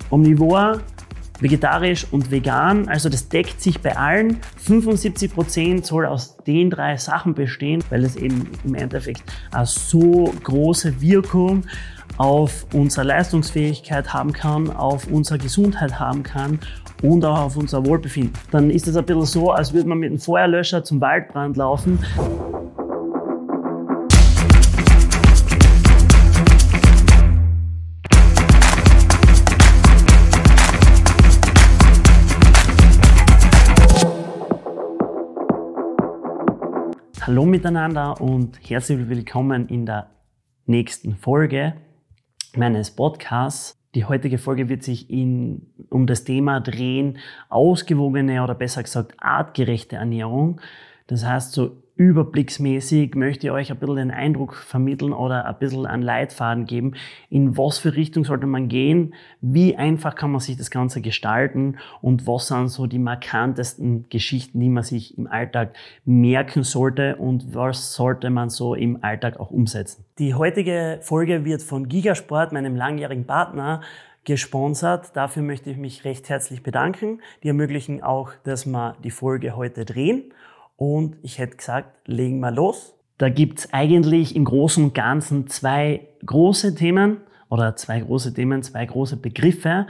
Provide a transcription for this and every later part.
omnivor, vegetarisch und vegan, also das deckt sich bei allen. 75% soll aus den 3 Sachen bestehen, weil es eben im Endeffekt eine so große Wirkung auf unsere Leistungsfähigkeit haben kann, auf unsere Gesundheit haben kann und auch auf unser Wohlbefinden. Dann ist es ein bisschen so, als würde man mit einem Feuerlöscher zum Waldbrand laufen. Hallo miteinander und herzlich willkommen in der nächsten Folge meines Podcasts. Die heutige Folge wird sich um das Thema drehen, ausgewogene oder besser gesagt artgerechte Ernährung. Das heißt, so überblicksmäßig möchte ich euch ein bisschen den Eindruck vermitteln oder ein bisschen einen Leitfaden geben, in was für Richtung sollte man gehen, wie einfach kann man sich das Ganze gestalten und was sind so die markantesten Geschichten, die man sich im Alltag merken sollte und was sollte man so im Alltag auch umsetzen. Die heutige Folge wird von Gigasport, meinem langjährigen Partner, gesponsert. Dafür möchte ich mich recht herzlich bedanken. Die ermöglichen auch, dass wir die Folge heute drehen. Und ich hätte gesagt, legen wir los. Da gibt's eigentlich im Großen und Ganzen zwei große Begriffe.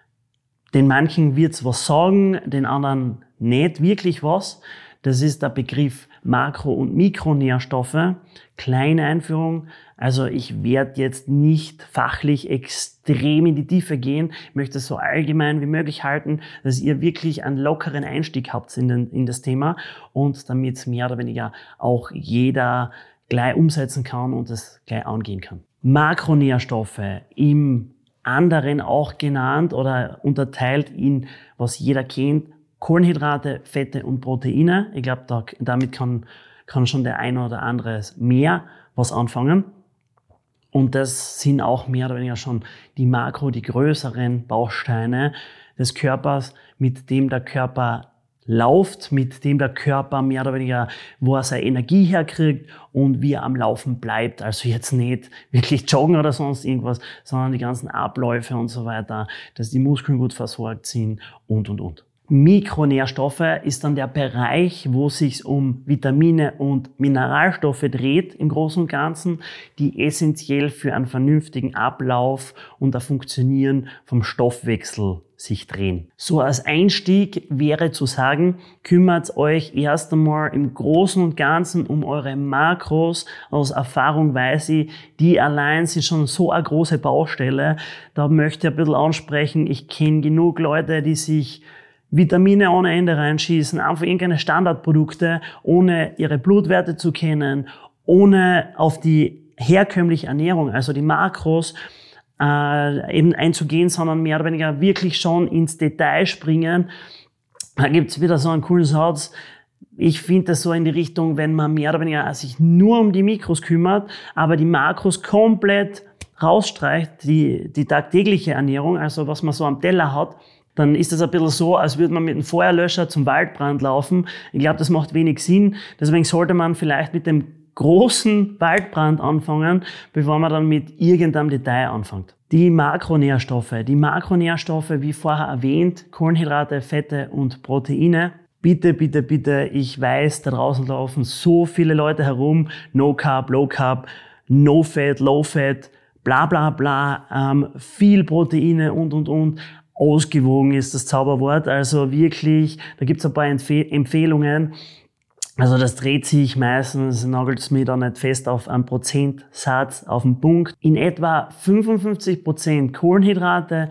Den manchen wird's was sagen, den anderen nicht wirklich was. Das ist der Begriff Makro- und Mikronährstoffe. Kleine Einführung. Also ich werde jetzt nicht fachlich extrem in die Tiefe gehen. Ich möchte es so allgemein wie möglich halten, dass ihr wirklich einen lockeren Einstieg habt in das Thema und damit es mehr oder weniger auch jeder gleich umsetzen kann und es gleich angehen kann. Makronährstoffe, im anderen auch genannt oder unterteilt in, was jeder kennt, Kohlenhydrate, Fette und Proteine. Ich glaube, damit kann schon der eine oder andere mehr was anfangen. Und das sind auch mehr oder weniger schon die größeren Bausteine des Körpers, mit dem der Körper läuft, mit dem der Körper mehr oder weniger, wo er seine Energie herkriegt und wie er am Laufen bleibt. Also jetzt nicht wirklich joggen oder sonst irgendwas, sondern die ganzen Abläufe und so weiter, dass die Muskeln gut versorgt sind und. Mikronährstoffe ist dann der Bereich, wo es sich um Vitamine und Mineralstoffe dreht im Großen und Ganzen, die essentiell für einen vernünftigen Ablauf und das Funktionieren vom Stoffwechsel sich drehen. So als Einstieg wäre zu sagen, kümmert euch erst einmal im Großen und Ganzen um eure Makros. Aus Erfahrung weiß ich, die allein sind schon so eine große Baustelle. Da möchte ich ein bisschen ansprechen, ich kenne genug Leute, die sich Vitamine ohne Ende reinschießen, einfach irgendeine Standardprodukte, ohne ihre Blutwerte zu kennen, ohne auf die herkömmliche Ernährung, also die Makros, eben einzugehen, sondern mehr oder weniger wirklich schon ins Detail springen. Da gibt's wieder so einen coolen Satz. Ich finde das so in die Richtung, wenn man mehr oder weniger sich nur um die Mikros kümmert, aber die Makros komplett rausstreicht, die tagtägliche Ernährung, also was man so am Teller hat, dann ist das ein bisschen so, als würde man mit einem Feuerlöscher zum Waldbrand laufen. Ich glaube, das macht wenig Sinn. Deswegen sollte man vielleicht mit dem großen Waldbrand anfangen, bevor man dann mit irgendeinem Detail anfängt. Die Makronährstoffe, wie vorher erwähnt, Kohlenhydrate, Fette und Proteine. Bitte, ich weiß, da draußen laufen so viele Leute herum, No Carb, Low Carb, No Fat, Low Fat, bla bla bla, viel Proteine und. Ausgewogen ist das Zauberwort, also wirklich, da gibt's ein paar Empfehlungen. Also das dreht sich meistens, nagelt es mir da nicht fest auf einen Prozentsatz, auf den Punkt. In etwa 55% Kohlenhydrate,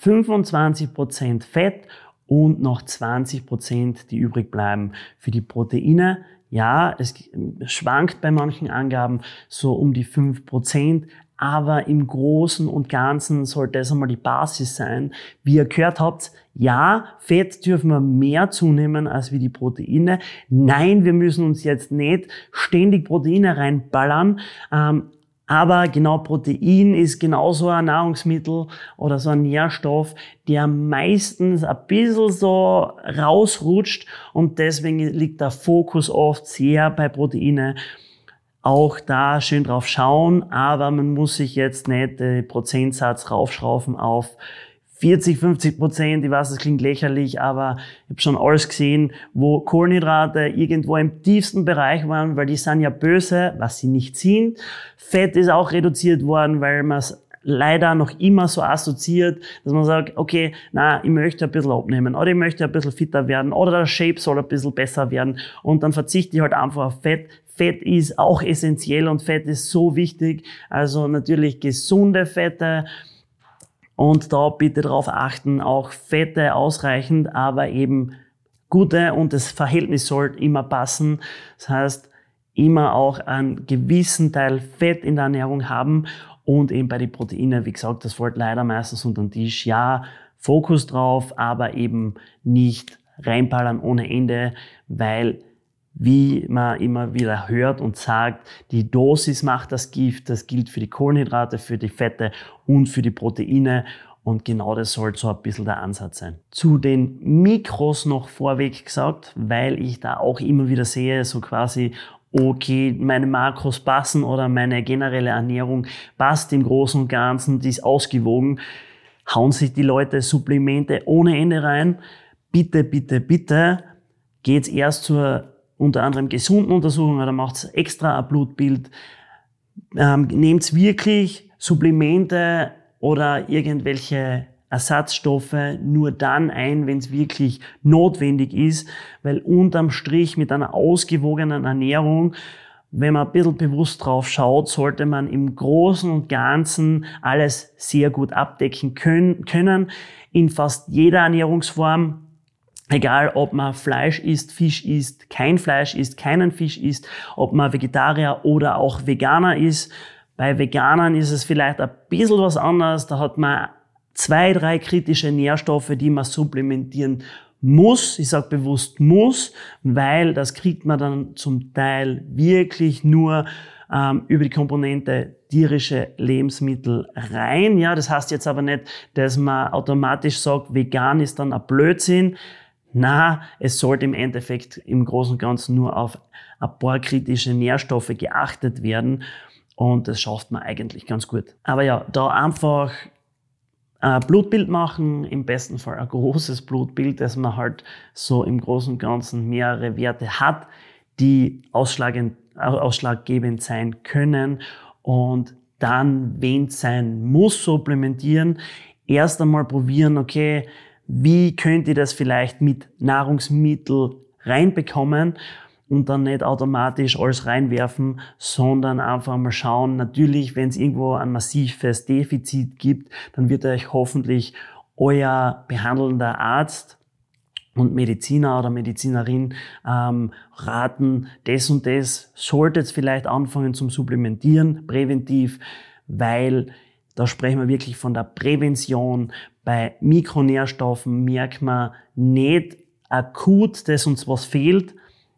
25% Fett und noch 20%, die übrig bleiben für die Proteine. Ja, es schwankt bei manchen Angaben so um die 5%. Aber im Großen und Ganzen sollte es einmal die Basis sein. Wie ihr gehört habt, ja, Fett dürfen wir mehr zunehmen als wie die Proteine. Nein, wir müssen uns jetzt nicht ständig Proteine reinballern. Aber genau Protein ist genauso ein Nahrungsmittel oder so ein Nährstoff, der meistens ein bisschen so rausrutscht und deswegen liegt der Fokus oft sehr bei Proteine. Auch da schön drauf schauen, aber man muss sich jetzt nicht den Prozentsatz raufschrauben auf 40-50%, ich weiß, das klingt lächerlich, aber ich habe schon alles gesehen, wo Kohlenhydrate irgendwo im tiefsten Bereich waren, weil die sind ja böse, was sie nicht sind. Fett ist auch reduziert worden, weil man es leider noch immer so assoziiert, dass man sagt, okay, ich möchte ein bisschen abnehmen oder ich möchte ein bisschen fitter werden oder der Shape soll ein bisschen besser werden und dann verzichte ich halt einfach auf Fett. Fett ist auch essentiell und Fett ist so wichtig, also natürlich gesunde Fette. Und da bitte darauf achten, auch Fette ausreichend, aber eben gute und das Verhältnis sollte immer passen. Das heißt, immer auch einen gewissen Teil Fett in der Ernährung haben und eben bei den Proteinen, wie gesagt, das fällt leider meistens unter den Tisch. Ja, Fokus drauf, aber eben nicht reinballern ohne Ende, weil wie man immer wieder hört und sagt, die Dosis macht das Gift. Das gilt für die Kohlenhydrate, für die Fette und für die Proteine. Und genau das soll so ein bisschen der Ansatz sein. Zu den Mikros noch vorweg gesagt, weil ich da auch immer wieder sehe, so quasi, okay, meine Makros passen oder meine generelle Ernährung passt im Großen und Ganzen, die ist ausgewogen. Hauen sich die Leute Supplemente ohne Ende rein. Bitte, bitte, bitte geht's erst zur unter anderem gesunden Untersuchungen oder macht's extra ein Blutbild. Nehmt's wirklich Supplemente oder irgendwelche Ersatzstoffe nur dann ein, wenn es wirklich notwendig ist, weil unterm Strich mit einer ausgewogenen Ernährung, wenn man ein bisschen bewusst drauf schaut, sollte man im Großen und Ganzen alles sehr gut abdecken können in fast jeder Ernährungsform. Egal, ob man Fleisch isst, Fisch isst, kein Fleisch isst, keinen Fisch isst, ob man Vegetarier oder auch Veganer ist. Bei Veganern ist es vielleicht ein bisschen was anderes. Da hat man 2, 3 kritische Nährstoffe, die man supplementieren muss. Ich sage bewusst muss, weil das kriegt man dann zum Teil wirklich nur über die Komponente tierische Lebensmittel rein. Ja, das heißt jetzt aber nicht, dass man automatisch sagt, vegan ist dann ein Blödsinn. Na, es sollte im Endeffekt im Großen und Ganzen nur auf ein paar kritische Nährstoffe geachtet werden und das schafft man eigentlich ganz gut. Aber ja, da einfach ein Blutbild machen, im besten Fall ein großes Blutbild, dass man halt so im Großen und Ganzen mehrere Werte hat, die ausschlaggebend sein können und dann, wenn es sein muss, supplementieren. Erst einmal probieren, okay, wie könnt ihr das vielleicht mit Nahrungsmittel reinbekommen und dann nicht automatisch alles reinwerfen, sondern einfach mal schauen. Natürlich, wenn es irgendwo ein massives Defizit gibt, dann wird euch hoffentlich euer behandelnder Arzt und Mediziner oder Medizinerin raten, das und das solltet ihr vielleicht anfangen zum Supplementieren, präventiv, weil da sprechen wir wirklich von der Prävention. Bei Mikronährstoffen merkt man nicht akut, dass uns was fehlt.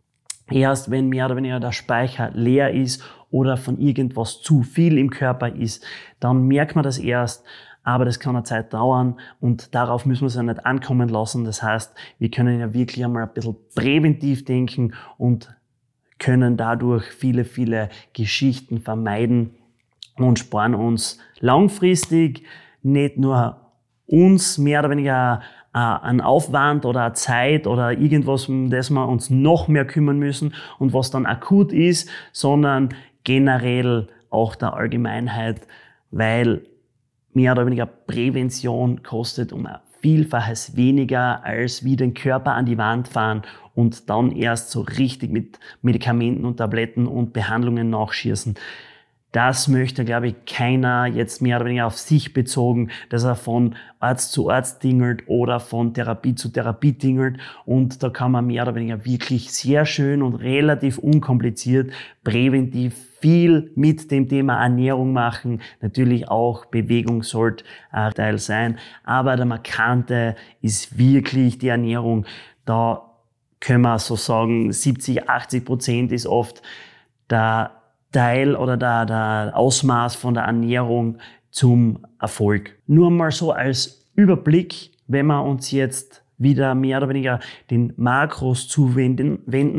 Erst wenn mehr oder weniger der Speicher leer ist oder von irgendwas zu viel im Körper ist, dann merkt man das erst. Aber das kann eine Zeit dauern und darauf müssen wir es ja nicht ankommen lassen. Das heißt, wir können ja wirklich einmal ein bisschen präventiv denken und können dadurch viele, viele Geschichten vermeiden und sparen uns langfristig nicht nur uns mehr oder weniger einen Aufwand oder eine Zeit oder irgendwas, um das wir uns noch mehr kümmern müssen und was dann akut ist, sondern generell auch der Allgemeinheit, weil mehr oder weniger Prävention kostet um ein Vielfaches weniger, als wie den Körper an die Wand fahren und dann erst so richtig mit Medikamenten und Tabletten und Behandlungen nachschießen. Das möchte, glaube ich, keiner jetzt mehr oder weniger auf sich bezogen, dass er von Arzt zu Arzt dingelt oder von Therapie zu Therapie dingelt. Und da kann man mehr oder weniger wirklich sehr schön und relativ unkompliziert präventiv viel mit dem Thema Ernährung machen. Natürlich auch Bewegung sollte ein Teil sein. Aber der Markante ist wirklich die Ernährung. Da können wir so sagen, 70-80% ist oft der Teil oder der Ausmaß von der Ernährung zum Erfolg. Nur mal so als Überblick, wenn wir uns jetzt wieder mehr oder weniger den Makros zuwenden,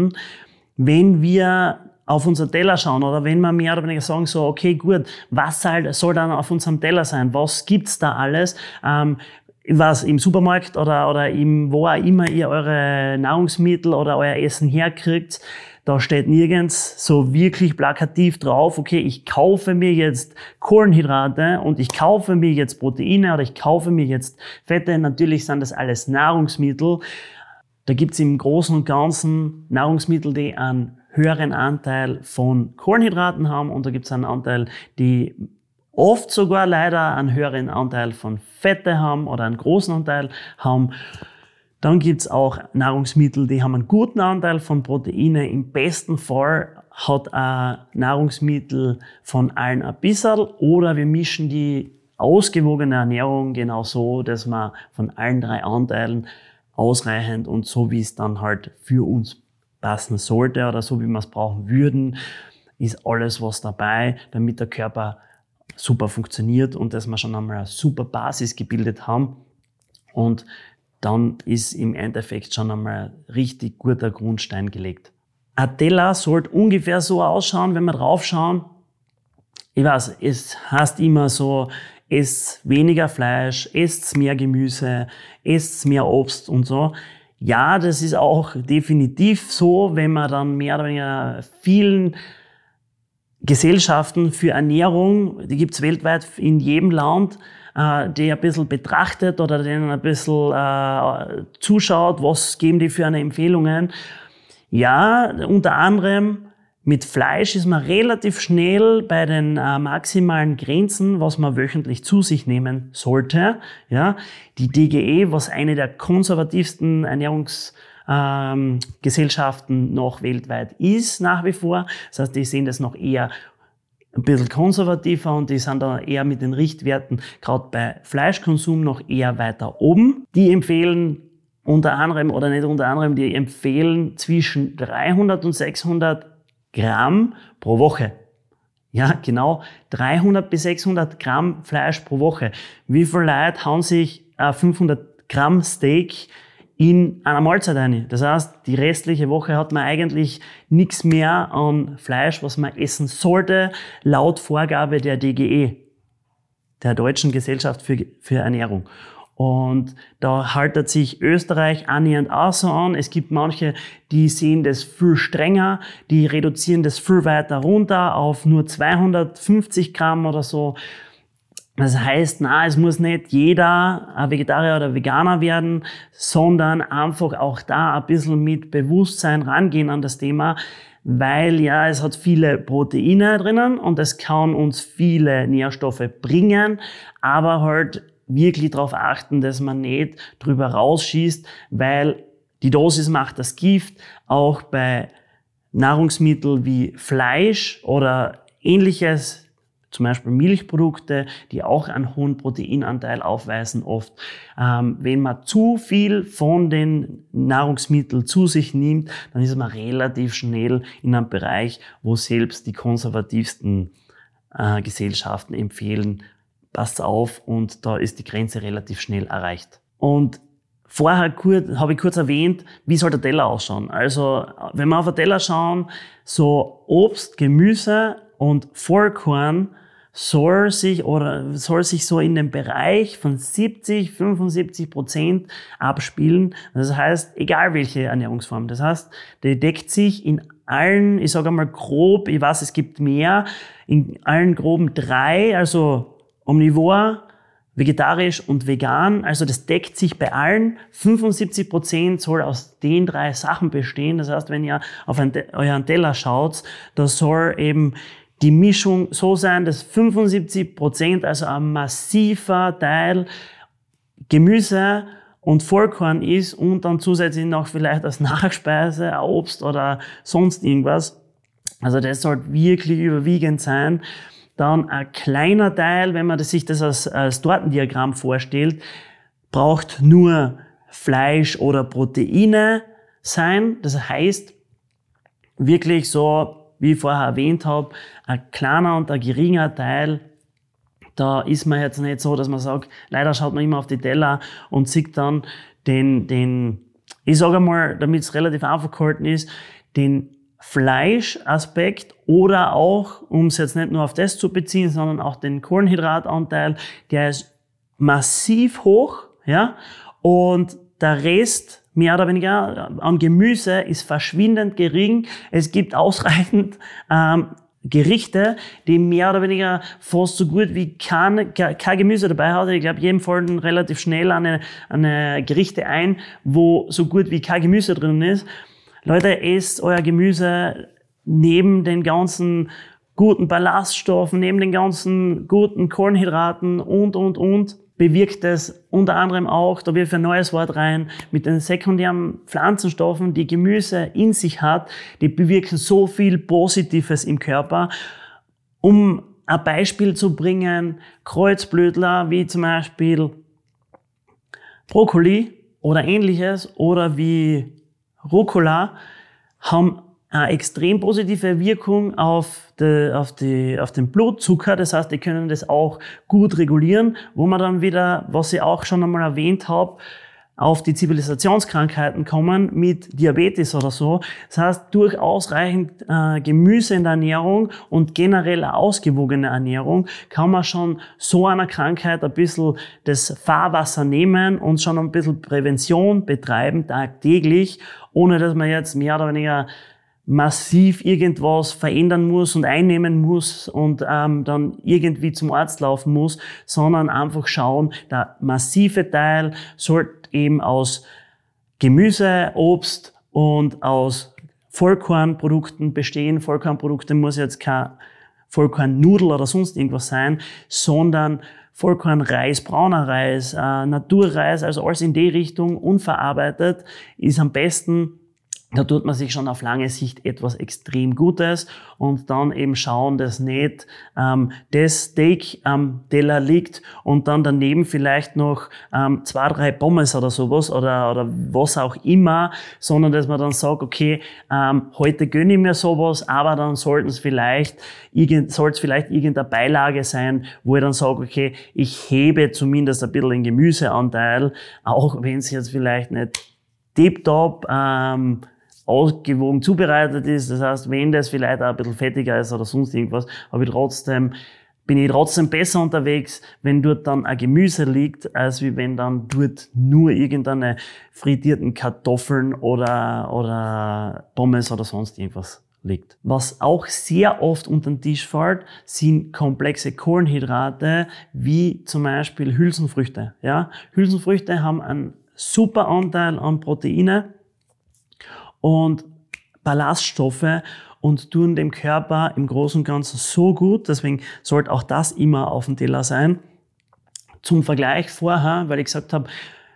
wenn wir auf unseren Teller schauen oder wenn wir mehr oder weniger sagen so, okay, gut, was soll dann auf unserem Teller sein? Was gibt's da alles? im Supermarkt oder wo auch immer ihr eure Nahrungsmittel oder euer Essen herkriegt, da steht nirgends so wirklich plakativ drauf, okay, ich kaufe mir jetzt Kohlenhydrate und ich kaufe mir jetzt Proteine oder ich kaufe mir jetzt Fette. Natürlich sind das alles Nahrungsmittel. Da gibt's im Großen und Ganzen Nahrungsmittel, die einen höheren Anteil von Kohlenhydraten haben, und da gibt's einen Anteil, die oft sogar leider einen höheren Anteil von Fette haben oder einen großen Anteil haben. Dann gibt's auch Nahrungsmittel, die haben einen guten Anteil von Proteine. Im besten Fall hat ein Nahrungsmittel von allen ein bisschen, oder wir mischen die ausgewogene Ernährung genau so, dass man von allen 3 Anteilen ausreichend und so, wie es dann halt für uns passen sollte oder so, wie wir es brauchen würden, ist alles was dabei, damit der Körper super funktioniert und dass wir schon einmal eine super Basis gebildet haben. Und dann ist im Endeffekt schon einmal ein richtig guter Grundstein gelegt. Ein Teller sollte ungefähr so ausschauen, wenn wir draufschauen. Ich weiß, es heißt immer so, esst weniger Fleisch, esst mehr Gemüse, esst mehr Obst und so. Ja, das ist auch definitiv so, wenn man dann mehr oder weniger vielen Gesellschaften für Ernährung, die gibt's weltweit in jedem Land, die ein bisschen betrachtet oder denen ein bisschen zuschaut, was geben die für eine Empfehlungen. Ja, unter anderem mit Fleisch ist man relativ schnell bei den maximalen Grenzen, was man wöchentlich zu sich nehmen sollte. Ja, die DGE, was eine der konservativsten Ernährungsgesellschaften noch weltweit ist, nach wie vor. Das heißt, die sehen das noch eher ein bisschen konservativer und die sind da eher mit den Richtwerten, gerade bei Fleischkonsum, noch eher weiter oben. Die empfehlen unter anderem, oder nicht unter anderem, die empfehlen zwischen 300 und 600 Gramm pro Woche. Ja, genau, 300 bis 600 Gramm Fleisch pro Woche. Wie viele Leute hauen sich 500 Gramm Steak in einer Mahlzeit rein? Das heißt, die restliche Woche hat man eigentlich nichts mehr an Fleisch, was man essen sollte, laut Vorgabe der DGE, der Deutschen Gesellschaft für Ernährung. Und da haltet sich Österreich annähernd auch so an. Es gibt manche, die sehen das viel strenger, die reduzieren das viel weiter runter auf nur 250 Gramm oder so. Das heißt, es muss nicht jeder ein Vegetarier oder Veganer werden, sondern einfach auch da ein bisschen mit Bewusstsein rangehen an das Thema, weil ja, es hat viele Proteine drinnen und es kann uns viele Nährstoffe bringen, aber halt wirklich darauf achten, dass man nicht drüber rausschießt, weil die Dosis macht das Gift. Auch bei Nahrungsmitteln wie Fleisch oder Ähnliches, zum Beispiel Milchprodukte, die auch einen hohen Proteinanteil aufweisen oft. Wenn man zu viel von den Nahrungsmitteln zu sich nimmt, dann ist man relativ schnell in einem Bereich, wo selbst die konservativsten Gesellschaften empfehlen, passt auf, und da ist die Grenze relativ schnell erreicht. Und vorher habe ich kurz erwähnt, wie soll der Teller ausschauen. Also, wenn wir auf den Teller schauen, so Obst, Gemüse und Vollkorn soll sich so in dem Bereich von 70-75% abspielen. Das heißt, egal welche Ernährungsform. Das heißt, die deckt sich in allen, ich sage einmal grob, ich weiß, es gibt mehr, in allen groben 3, also omnivor, vegetarisch und vegan, also das deckt sich bei allen. 75% soll aus den 3 Sachen bestehen. Das heißt, wenn ihr auf euren Teller schaut, da soll eben die Mischung so sein, dass 75%, also ein massiver Teil Gemüse und Vollkorn ist und dann zusätzlich noch vielleicht als Nachspeise ein Obst oder sonst irgendwas. Also das sollte wirklich überwiegend sein. Dann ein kleiner Teil, wenn man sich das als Tortendiagramm vorstellt, braucht nur Fleisch oder Proteine sein. Das heißt, wirklich so, wie ich vorher erwähnt habe, ein kleiner und ein geringer Teil. Da ist man jetzt nicht so, dass man sagt, leider schaut man immer auf die Teller und sieht dann ich sage mal, damit es relativ einfach gehalten ist, den Fleischaspekt oder auch, um es jetzt nicht nur auf das zu beziehen, sondern auch den Kohlenhydratanteil, der ist massiv hoch. ja, und der Rest, mehr oder weniger, an Gemüse ist verschwindend gering. Es gibt ausreichend Gerichte, die mehr oder weniger fast so gut wie kein Gemüse dabei hat. Ich glaube, jedem fallen relativ schnell eine Gerichte ein, wo so gut wie kein Gemüse drin ist. Leute, esst euer Gemüse neben den ganzen guten Ballaststoffen, neben den ganzen guten Kohlenhydraten und bewirkt es unter anderem auch, da wirft ein neues Wort rein, mit den sekundären Pflanzenstoffen, die Gemüse in sich hat, die bewirken so viel Positives im Körper. Um ein Beispiel zu bringen, Kreuzblütler wie zum Beispiel Brokkoli oder ähnliches oder wie Rucola haben eine extrem positive Wirkung auf den Blutzucker. Das heißt, die können das auch gut regulieren, wo man dann wieder, was ich auch schon einmal erwähnt habe, auf die Zivilisationskrankheiten kommen mit Diabetes oder so. Das heißt, durch ausreichend Gemüse in der Ernährung und generell eine ausgewogene Ernährung kann man schon so einer Krankheit ein bisschen das Fahrwasser nehmen und schon ein bisschen Prävention betreiben tagtäglich, ohne dass man jetzt mehr oder weniger massiv irgendwas verändern muss und einnehmen muss und dann irgendwie zum Arzt laufen muss, sondern einfach schauen, der massive Teil sollte eben aus Gemüse, Obst und aus Vollkornprodukten bestehen. Vollkornprodukte muss jetzt kein Vollkornnudel oder sonst irgendwas sein, sondern Vollkornreis, brauner Reis, Naturreis, also alles in die Richtung, unverarbeitet, ist am besten. Da tut man sich schon auf lange Sicht etwas extrem Gutes und dann eben schauen, dass nicht das Steak am Teller liegt und dann daneben vielleicht noch 2, 3 Pommes oder sowas oder was auch immer, sondern dass man dann sagt, okay, heute gönne ich mir sowas, aber dann sollte es vielleicht irgendeine Beilage sein, wo ich dann sage, okay, ich hebe zumindest ein bisschen den Gemüseanteil, auch wenn es jetzt vielleicht nicht tiptop ausgewogen zubereitet ist. Das heißt, wenn das vielleicht auch ein bisschen fettiger ist oder sonst irgendwas, bin ich trotzdem besser unterwegs, wenn dort dann ein Gemüse liegt, als wie wenn dann dort nur irgendeine frittierten Kartoffeln oder Pommes oder sonst irgendwas liegt. Was auch sehr oft unter den Tisch fällt, sind komplexe Kohlenhydrate, wie zum Beispiel Hülsenfrüchte. Ja? Hülsenfrüchte haben einen super Anteil an Proteine und Ballaststoffe und tun dem Körper im Großen und Ganzen so gut. Deswegen sollte auch das immer auf dem Teller sein. Zum Vergleich vorher, weil ich gesagt habe,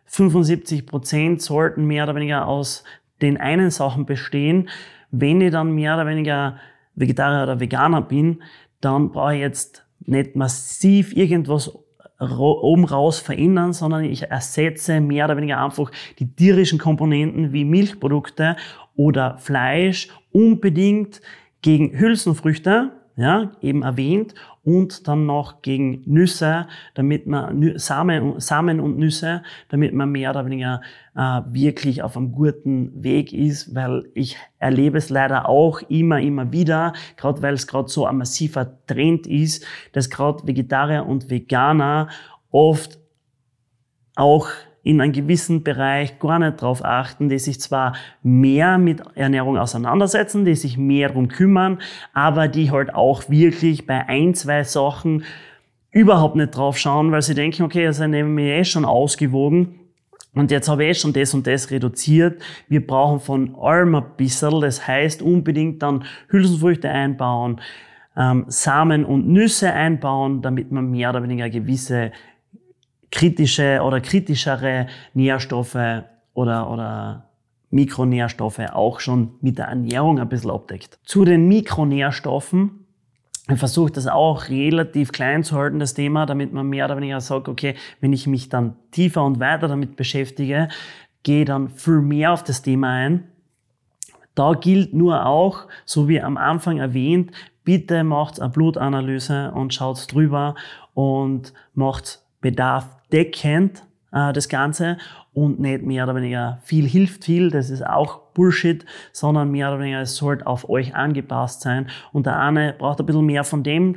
75% sollten mehr oder weniger aus den einen Sachen bestehen. Wenn ich dann mehr oder weniger Vegetarier oder Veganer bin, dann brauche ich jetzt nicht massiv irgendwas oben raus verändern, sondern ich ersetze mehr oder weniger einfach die tierischen Komponenten wie Milchprodukte oder Fleisch unbedingt gegen Hülsenfrüchte, ja, eben erwähnt, und dann noch gegen Nüsse, damit man Samen und Nüsse, damit man mehr oder weniger wirklich auf einem guten Weg ist, weil ich erlebe es leider auch immer wieder, gerade weil es gerade so ein massiver Trend ist, dass gerade Vegetarier und Veganer oft auch in einem gewissen Bereich gar nicht drauf achten, die sich zwar mehr mit Ernährung auseinandersetzen, die sich mehr darum kümmern, aber die halt auch wirklich bei 1, 2 Sachen überhaupt nicht drauf schauen, weil sie denken, okay, das ist nämlich schon ausgewogen und jetzt habe ich schon das und das reduziert. Wir brauchen von allem ein bisschen, das heißt unbedingt dann Hülsenfrüchte einbauen, Samen und Nüsse einbauen, damit man mehr oder weniger gewisse kritische oder kritischere Nährstoffe oder Mikronährstoffe auch schon mit der Ernährung ein bisschen abdeckt. Zu den Mikronährstoffen, ich versuche das auch relativ klein zu halten, das Thema, damit man mehr oder weniger sagt, okay, wenn ich mich dann tiefer und weiter damit beschäftige, gehe dann viel mehr auf das Thema ein. Da gilt nur auch, so wie am Anfang erwähnt, bitte macht eine Blutanalyse und schaut drüber und macht bedarfdeckend das Ganze und nicht mehr oder weniger viel hilft viel, das ist auch Bullshit, sondern mehr oder weniger es sollte auf euch angepasst sein und der eine braucht ein bisschen mehr von dem,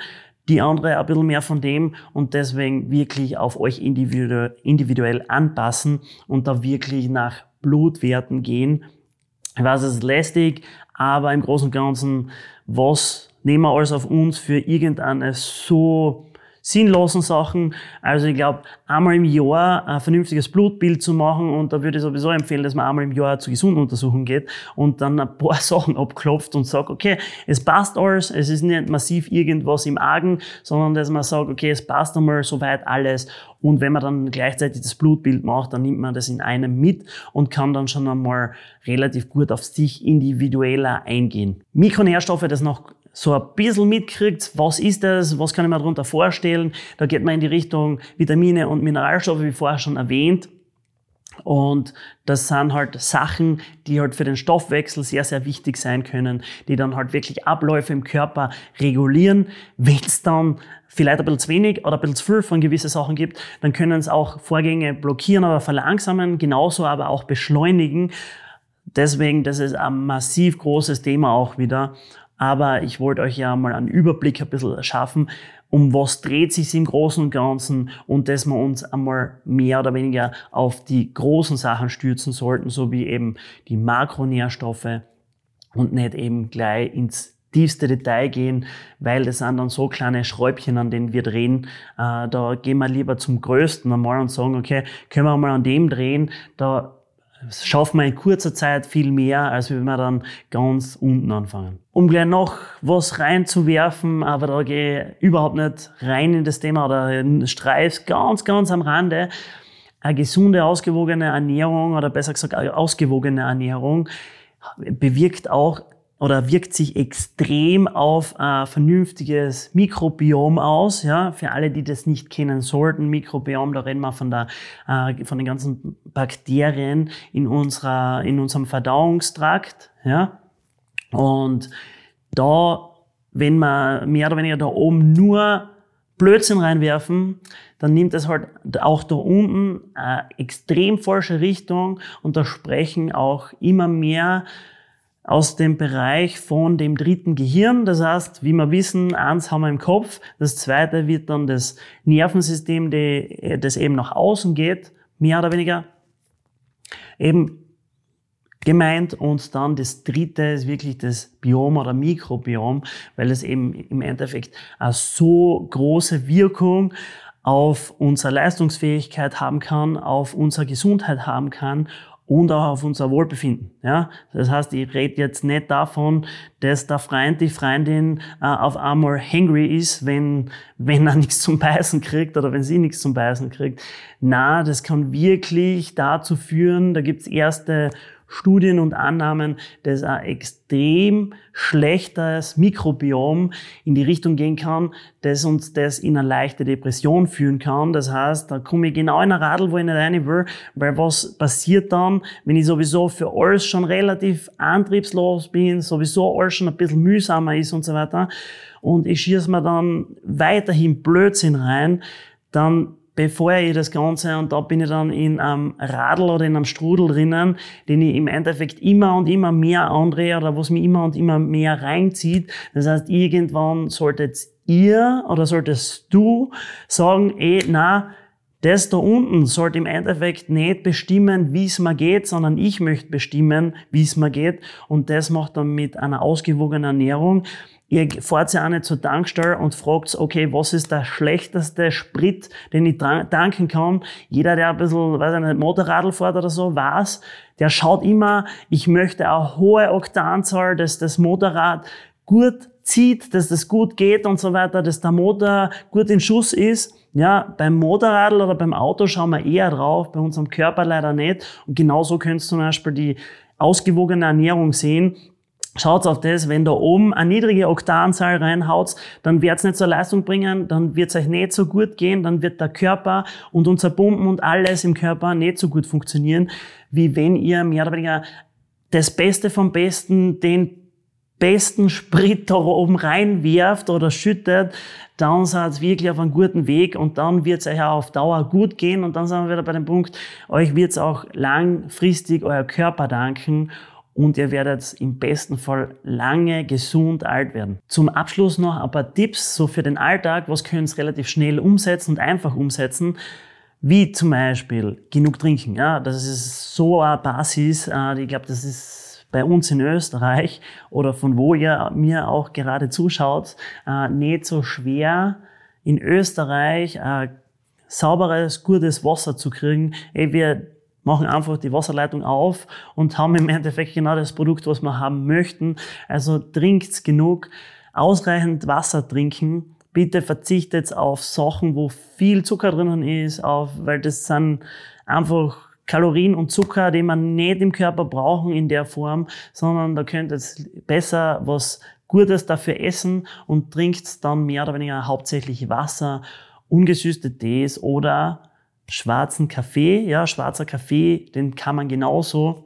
die andere ein bisschen mehr von dem und deswegen wirklich auf euch individuell anpassen und da wirklich nach Blutwerten gehen. Ich weiß, es ist lästig, aber im Großen und Ganzen, was nehmen wir alles auf uns für irgendeine so sinnlosen Sachen? Also ich glaube, einmal im Jahr ein vernünftiges Blutbild zu machen und da würde ich sowieso empfehlen, dass man einmal im Jahr zur Gesunduntersuchung geht und dann ein paar Sachen abklopft und sagt, okay, es passt alles, es ist nicht massiv irgendwas im Argen, sondern dass man sagt, okay, es passt einmal soweit alles und wenn man dann gleichzeitig das Blutbild macht, dann nimmt man das in einem mit und kann dann schon einmal relativ gut auf sich individueller eingehen. Mikronährstoffe, das noch so ein bisschen mitkriegt, was ist das, was kann ich mir darunter vorstellen. Da geht man in die Richtung Vitamine und Mineralstoffe, wie vorher schon erwähnt. Und das sind halt Sachen, die halt für den Stoffwechsel sehr, sehr wichtig sein können, die dann halt wirklich Abläufe im Körper regulieren. Wenn es dann vielleicht ein bisschen zu wenig oder ein bisschen zu viel von gewissen Sachen gibt, dann können es auch Vorgänge blockieren oder verlangsamen, genauso aber auch beschleunigen. Deswegen, das ist ein massiv großes Thema auch wieder. Aber ich wollte euch ja mal einen Überblick ein bisschen schaffen, um was dreht sich im Großen und Ganzen und dass wir uns einmal mehr oder weniger auf die großen Sachen stürzen sollten, so wie eben die Makronährstoffe und nicht eben gleich ins tiefste Detail gehen, weil das sind dann so kleine Schräubchen, an denen wir drehen. Da gehen wir lieber zum Größten einmal und sagen, okay, können wir mal an dem drehen, da schaffen wir in kurzer Zeit viel mehr, als wenn wir dann ganz unten anfangen. Um gleich noch was reinzuwerfen, aber da gehe ich überhaupt nicht rein in das Thema oder streif's ganz am Rande. Eine gesunde, ausgewogene Ernährung oder besser gesagt eine ausgewogene Ernährung bewirkt auch oder wirkt sich extrem auf ein vernünftiges Mikrobiom aus. Ja, für alle, die das nicht kennen sollten, Mikrobiom, da reden wir von den ganzen Bakterien in unserem Verdauungstrakt. Ja, und da, wenn wir mehr oder weniger da oben nur Blödsinn reinwerfen, dann nimmt es halt auch da unten eine extrem falsche Richtung und da sprechen auch immer mehr aus dem Bereich von dem dritten Gehirn. Das heißt, wie wir wissen, eins haben wir im Kopf, das zweite wird dann das Nervensystem, das eben nach außen geht, mehr oder weniger eben gemeint und dann das dritte ist wirklich das Biom oder Mikrobiom, weil es eben im Endeffekt eine so große Wirkung auf unsere Leistungsfähigkeit haben kann, auf unsere Gesundheit haben kann und auch auf unser Wohlbefinden. Ja, das heißt, ich rede jetzt nicht davon, dass der Freund, die Freundin auf einmal hangry ist, wenn er nichts zum Beißen kriegt oder wenn sie nichts zum Beißen kriegt. Na, das kann wirklich dazu führen, da gibt's erste Studien und Annahmen, dass ein extrem schlechtes Mikrobiom in die Richtung gehen kann, dass uns das in eine leichte Depression führen kann. Das heißt, da komme ich genau in ein Radl, wo ich nicht rein will, weil was passiert dann, wenn ich sowieso für alles schon relativ antriebslos bin, sowieso alles schon ein bisschen mühsamer ist und so weiter und ich schieße mir dann weiterhin Blödsinn rein, dann bevor ich das Ganze, und da bin ich dann in einem Radl oder in einem Strudel drinnen, den ich im Endeffekt immer und immer mehr andrehe oder was mich immer und immer mehr reinzieht. Das heißt, irgendwann solltet ihr oder solltest du sagen, das da unten sollte im Endeffekt nicht bestimmen, wie es mir geht, sondern ich möchte bestimmen, wie es mir geht. Und das macht dann mit einer ausgewogenen Ernährung. Ihr fahrt ja auch nicht zur Tankstelle und fragt, okay, was ist der schlechteste Sprit, den ich tanken kann? Jeder, der ein bisschen, weiß ich nicht, Motorradl fährt oder so, weiß, der schaut immer, ich möchte eine hohe Oktanzahl, dass das Motorrad gut zieht, dass das gut geht und so weiter, dass der Motor gut in Schuss ist. Ja, beim Motorradl oder beim Auto schauen wir eher drauf, bei unserem Körper leider nicht. Und genauso könnt ihr zum Beispiel die ausgewogene Ernährung sehen. Schaut auf das, wenn da oben eine niedrige Oktanzahl reinhaut, dann wird's nicht zur Leistung bringen, dann wird's euch nicht so gut gehen, dann wird der Körper und unser Pumpen und alles im Körper nicht so gut funktionieren, wie wenn ihr mehr oder weniger das Beste vom Besten, den besten Sprit da oben reinwerft oder schüttet, dann seid ihr wirklich auf einem guten Weg und dann wird's euch auch auf Dauer gut gehen und dann sind wir wieder bei dem Punkt, euch wird's auch langfristig euer Körper danken. und ihr werdet im besten Fall lange gesund alt werden. Zum Abschluss noch ein paar Tipps so für den Alltag. Was könnt ihr relativ schnell umsetzen und einfach umsetzen? Wie zum Beispiel genug trinken. Ja, das ist so eine Basis. Ich glaube, das ist bei uns in Österreich oder von wo ihr mir auch gerade zuschaut, nicht so schwer, in Österreich sauberes, gutes Wasser zu kriegen. Wir machen einfach die Wasserleitung auf und haben im Endeffekt genau das Produkt, was wir haben möchten. Also trinkt genug, ausreichend Wasser trinken. Bitte verzichtet auf Sachen, wo viel Zucker drinnen ist, weil das sind einfach Kalorien und Zucker, die man nicht im Körper brauchen in der Form, sondern da könnt ihr besser was Gutes dafür essen und trinkt dann mehr oder weniger hauptsächlich Wasser, ungesüßte Tees oder schwarzen Kaffee. Ja, schwarzer Kaffee, den kann man genauso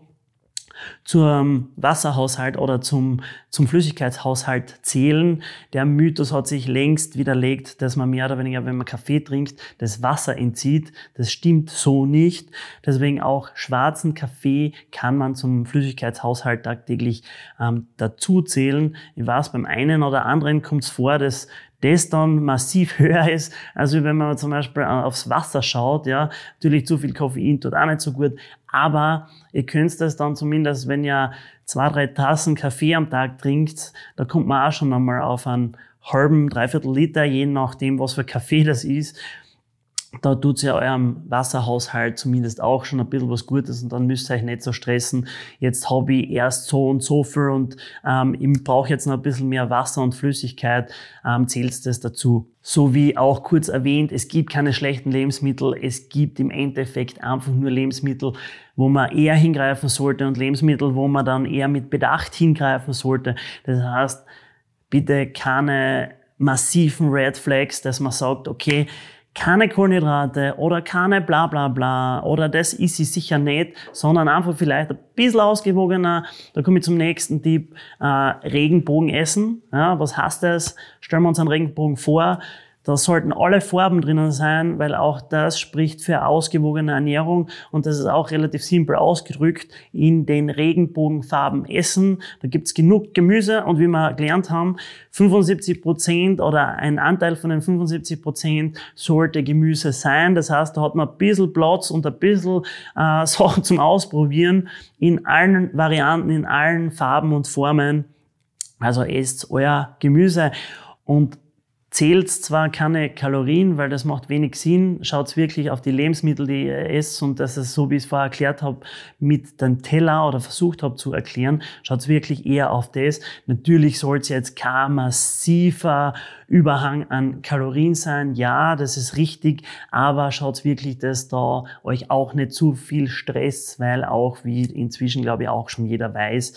zum Wasserhaushalt oder zum Flüssigkeitshaushalt zählen. Der Mythos hat sich längst widerlegt, dass man mehr oder weniger, wenn man Kaffee trinkt, das Wasser entzieht. Das stimmt so nicht. Deswegen auch schwarzen Kaffee kann man zum Flüssigkeitshaushalt tagtäglich dazu zählen. Ich weiß, beim einen oder anderen kommt es vor, dass das dann massiv höher ist, als wenn man zum Beispiel aufs Wasser schaut. Ja, natürlich zu viel Koffein tut auch nicht so gut, aber ihr könnt das dann zumindest, wenn ihr 2-3 Tassen Kaffee am Tag trinkt, da kommt man auch schon einmal auf einen halben, 3/4 Liter, je nachdem, was für Kaffee das ist. Da tut's ja eurem Wasserhaushalt zumindest auch schon ein bisschen was Gutes und dann müsst ihr euch nicht so stressen. Jetzt habe ich erst so und so viel und ich brauche jetzt noch ein bisschen mehr Wasser und Flüssigkeit, zählt das dazu. So wie auch kurz erwähnt, es gibt keine schlechten Lebensmittel, es gibt im Endeffekt einfach nur Lebensmittel, wo man eher hingreifen sollte und Lebensmittel, wo man dann eher mit Bedacht hingreifen sollte. Das heißt, bitte keine massiven Red Flags, dass man sagt, okay, keine Kohlenhydrate oder keine bla bla bla oder das ist sie sicher nicht, sondern einfach vielleicht ein bisschen ausgewogener. Da komme ich zum nächsten Tipp, Regenbogen essen. Ja, was heißt das? Stellen wir uns einen Regenbogen vor. Da sollten alle Farben drinnen sein, weil auch das spricht für ausgewogene Ernährung und das ist auch relativ simpel ausgedrückt. In den Regenbogenfarben essen, da gibt's genug Gemüse und wie wir gelernt haben, 75% oder ein Anteil von den 75% sollte Gemüse sein. Das heißt, da hat man ein bisschen Platz und ein bisschen Sachen zum Ausprobieren in allen Varianten, in allen Farben und Formen. Also esst euer Gemüse und zählt zwar keine Kalorien, weil das macht wenig Sinn. Schaut wirklich auf die Lebensmittel, die ihr esst und das ist so, wie ich es vorher erklärt habe, mit dem Teller oder versucht habe zu erklären. Schaut wirklich eher auf das. Natürlich soll es jetzt kein massiver Überhang an Kalorien sein. Ja, das ist richtig, aber schaut wirklich, dass da euch auch nicht zu viel stresst, weil auch, wie inzwischen glaube ich auch schon jeder weiß,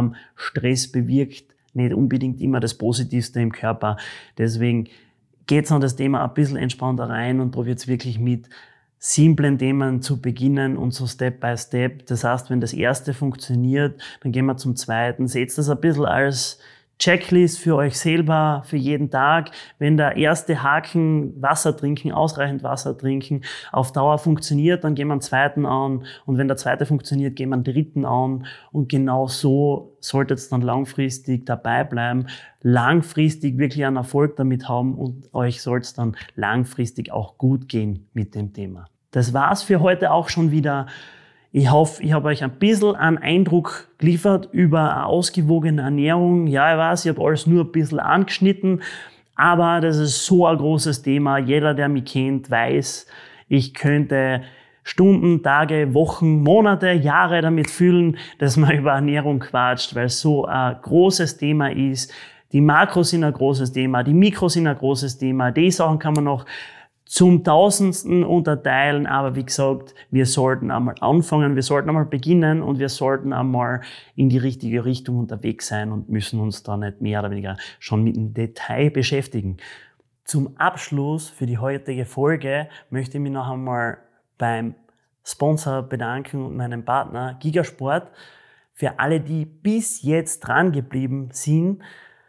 Stress bewirkt nicht unbedingt immer das Positivste im Körper. Deswegen geht's an das Thema ein bisschen entspannter rein und probiert wirklich mit simplen Themen zu beginnen und so Step by Step. Das heißt, wenn das erste funktioniert, dann gehen wir zum zweiten. Seht das ein bisschen als Checklist für euch selber, für jeden Tag. Wenn der erste Haken Wasser trinken, ausreichend Wasser trinken, auf Dauer funktioniert, dann gehen wir einen zweiten an. Und wenn der zweite funktioniert, gehen wir einen dritten an. Und genau so solltet ihr dann langfristig dabei bleiben, langfristig wirklich einen Erfolg damit haben und euch soll es dann langfristig auch gut gehen mit dem Thema. Das war's für heute auch schon wieder. Ich hoffe, ich habe euch ein bisschen einen Eindruck geliefert über eine ausgewogene Ernährung. Ja, ich weiß, ich habe alles nur ein bisschen angeschnitten, aber das ist so ein großes Thema. Jeder, der mich kennt, weiß, ich könnte Stunden, Tage, Wochen, Monate, Jahre damit füllen, dass man über Ernährung quatscht, weil es so ein großes Thema ist. Die Makros sind ein großes Thema, die Mikros sind ein großes Thema. Die Sachen kann man noch zum Tausendsten unterteilen, aber wie gesagt, wir sollten einmal anfangen, wir sollten einmal beginnen und wir sollten einmal in die richtige Richtung unterwegs sein und müssen uns da nicht mehr oder weniger schon mit dem Detail beschäftigen. Zum Abschluss für die heutige Folge möchte ich mich noch einmal beim Sponsor bedanken und meinem Partner Gigasport. Für alle, die bis jetzt dran geblieben sind,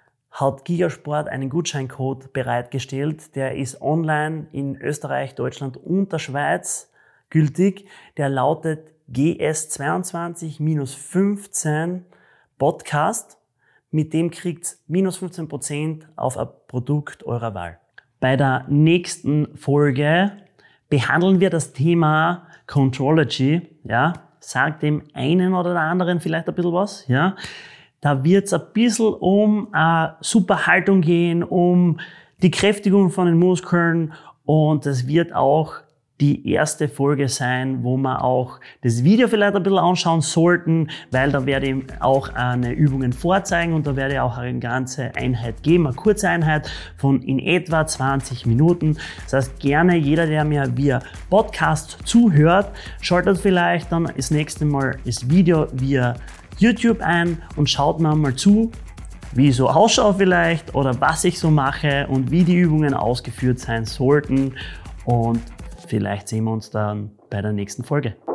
hat Gigasport einen Gutscheincode bereitgestellt. Der ist online in Österreich, Deutschland und der Schweiz gültig. Der lautet GS22-15 Podcast. Mit dem kriegt ihr minus 15% auf ein Produkt eurer Wahl. Bei der nächsten Folge behandeln wir das Thema Contrology. Ja, sagt dem einen oder der anderen vielleicht ein bisschen was. Ja, da wird es ein bisschen um eine super Haltung gehen, um die Kräftigung von den Muskeln, und es wird auch die erste Folge sein, wo wir auch das Video vielleicht ein bisschen anschauen sollten, weil da werde ich auch eine Übungen vorzeigen und da werde ich auch eine ganze Einheit geben, eine kurze Einheit von in etwa 20 Minuten. Das heißt, gerne jeder, der mir via Podcast zuhört, schaltet vielleicht dann das nächste Mal das Video via YouTube ein und schaut mir mal zu, wie ich so ausschaue vielleicht oder was ich so mache und wie die Übungen ausgeführt sein sollten, und vielleicht sehen wir uns dann bei der nächsten Folge.